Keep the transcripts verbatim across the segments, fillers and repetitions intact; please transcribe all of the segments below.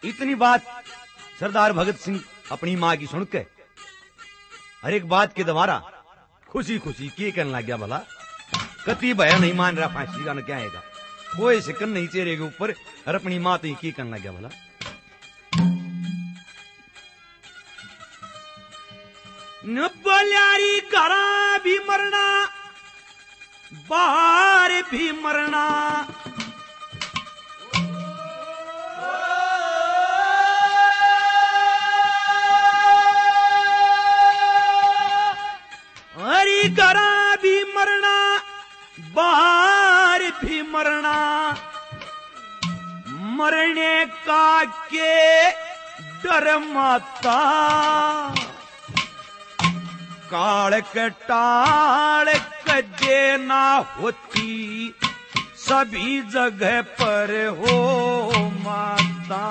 इतनी बात सरदार भगत सिंह अपनी माँ की सुन के हर एक बात के दोबारा खुशी खुशी के कहने लग गया, भला कति भया नहीं मान रहा, फांसी का न क्या आएगा, कोई सिकन नहीं चेहरे के ऊपर, और अपनी माँ तो की कहने लग गया, भला न बोलियारी घरा भी मरना बाहर भी मरना, हरी घरा भी मरना बाहर भी मरना, मरने का के डर माता, काल कटाल कदे ना होती सभी जगह पर हो माता,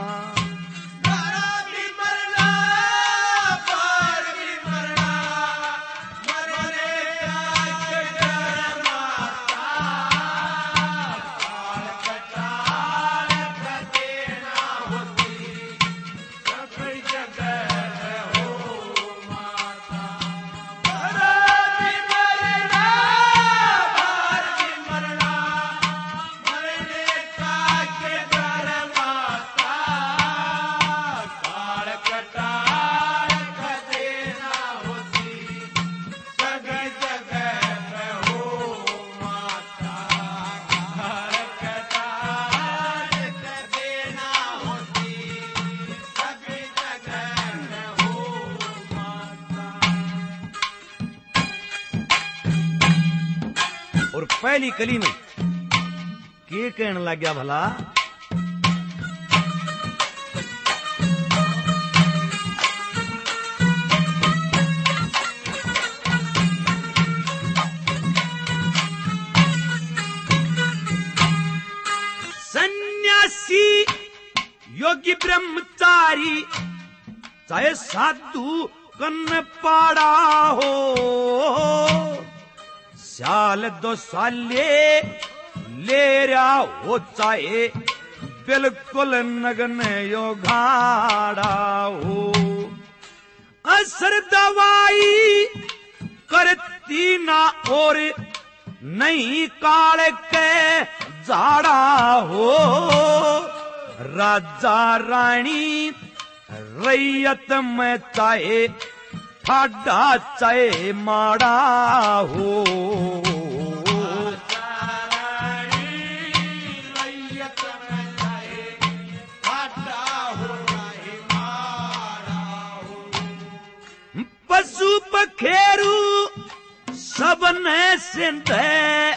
और पहली कली में के कहने लग गया, भला सन्यासी योगी ब्रह्मचारी चाहे साधु कन्न पाड़ा हो, साल दो साले ले रहा हो चाहे बिल्कुल नग्न योगाड़ा हो, असर दवाई करती ना और नहीं काल के जाड़ा हो, राजा रानी रैयत में चाहे ठाडा चाहे माड़ा हो, पशु पखेरू सबने सिंध है,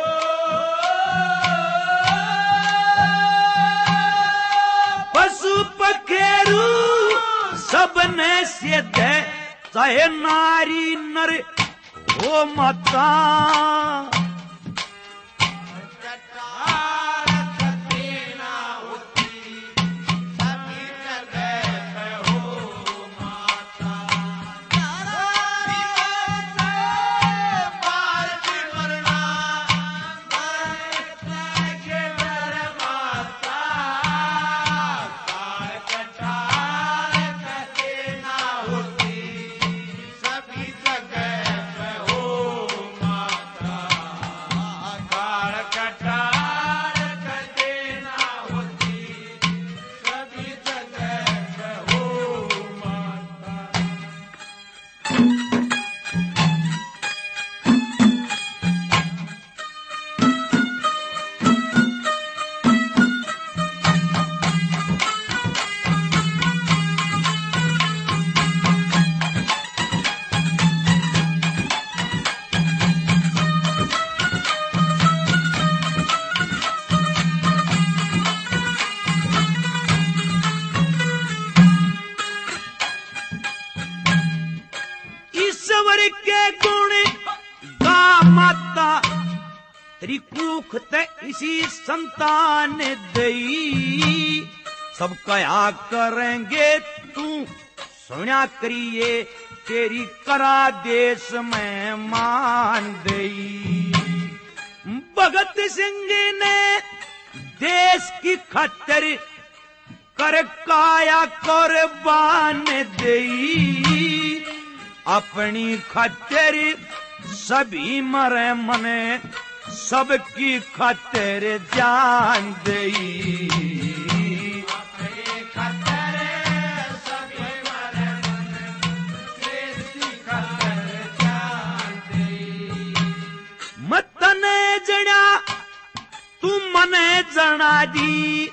पशु पखेरू सबने सिंध है, चाहे नारी नर हो माता, त्रिकुख ते इसी संतान दई, सब कया करेंगे तू सुना करिए, तेरी करा देश में मान दई। भगत सिंह ने देश की खातिर कर काया कुर्बान देई अपनी खातिर सभी मरे मने सबकी खातिर जान देई सभी मरे मने खातिर जान देई मतने जणा तू मने जना दी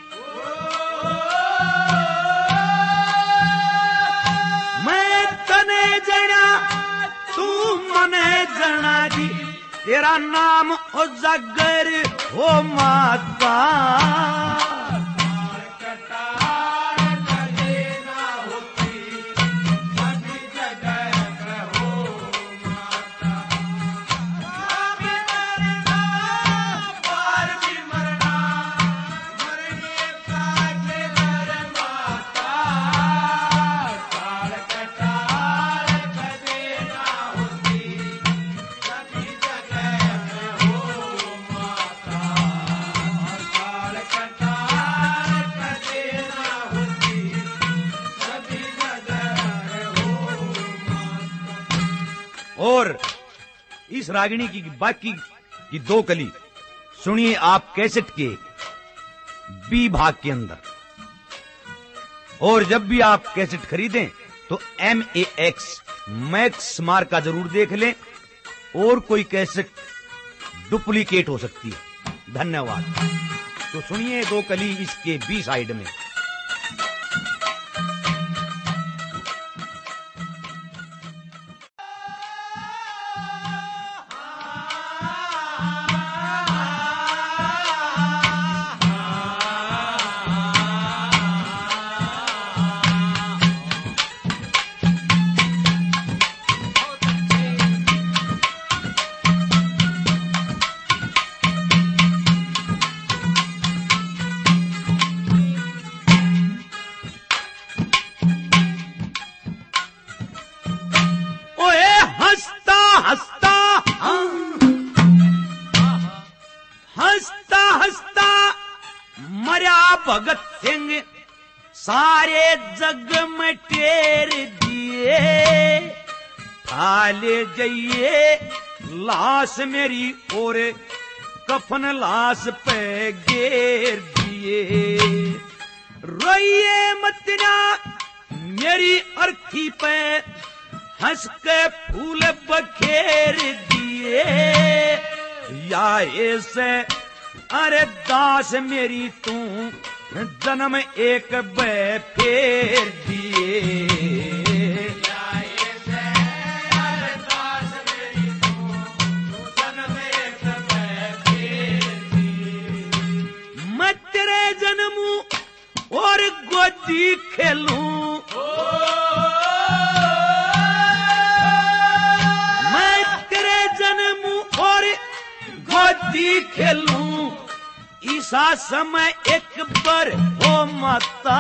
मैं तने जना तू मने जना दी तेरा नाम ओ जागर हो माता और इस रागिणी की बाकी की दो कली सुनिए आप कैसेट के बी भाग के अंदर। और जब भी आप कैसेट खरीदें तो M A X max mark का जरूर देख लें, और कोई कैसेट डुप्लीकेट हो सकती है। धन्यवाद। तो सुनिए दो कली इसके बी साइड में। भगत सिंह सारे जग में टेर दिए, थाले जाइए लाश मेरी और कफन लाश पे घेर दिए। रोइए मतना मेरी अर्थी पे हंस के फूल बखेर दिए, या ऐसे अरे दास मेरी तू जन्म एक बे फेर दिए। या ऐसे अरे दास मेरी तू जन्म एक बे फेर दिए। मैं तेरे जन्मू और गोदी खेलूं, मैं तेरे जन्मू और गोदी खेलूं, ईसा समय एक बार हो माता।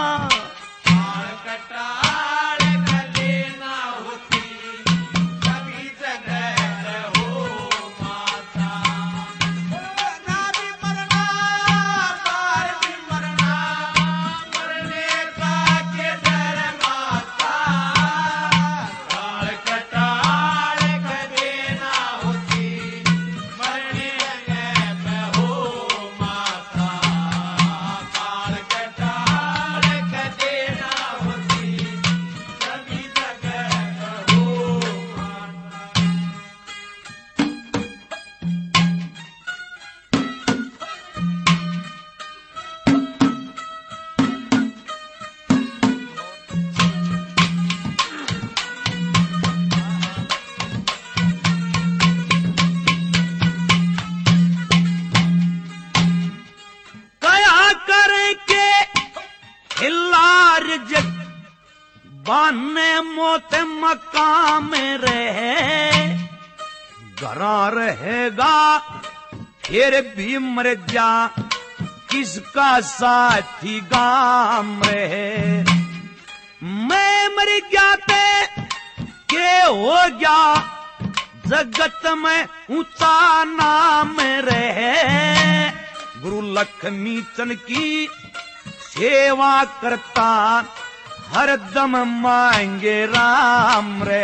बाने मोत मकाम रहे, घरा रहेगा फिर भी मर जा, किसका साथी गाम रहे। मैं मर गया पे के हो गया, जगत में ऊंचा नाम रहे। गुरु लक्ष्मी चंद की सेवा करता हर दम मांगे राम रे।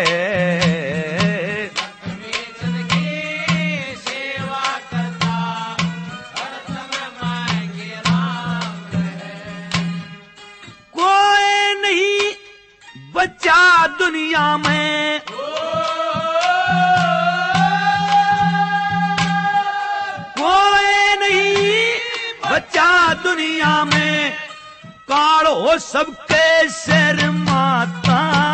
सेवा करता हर दम मांगे राम रे। कोई नहीं बच्चा दुनिया में, कोई नहीं बच्चा दुनिया में, काढ़ो सबके सिर माता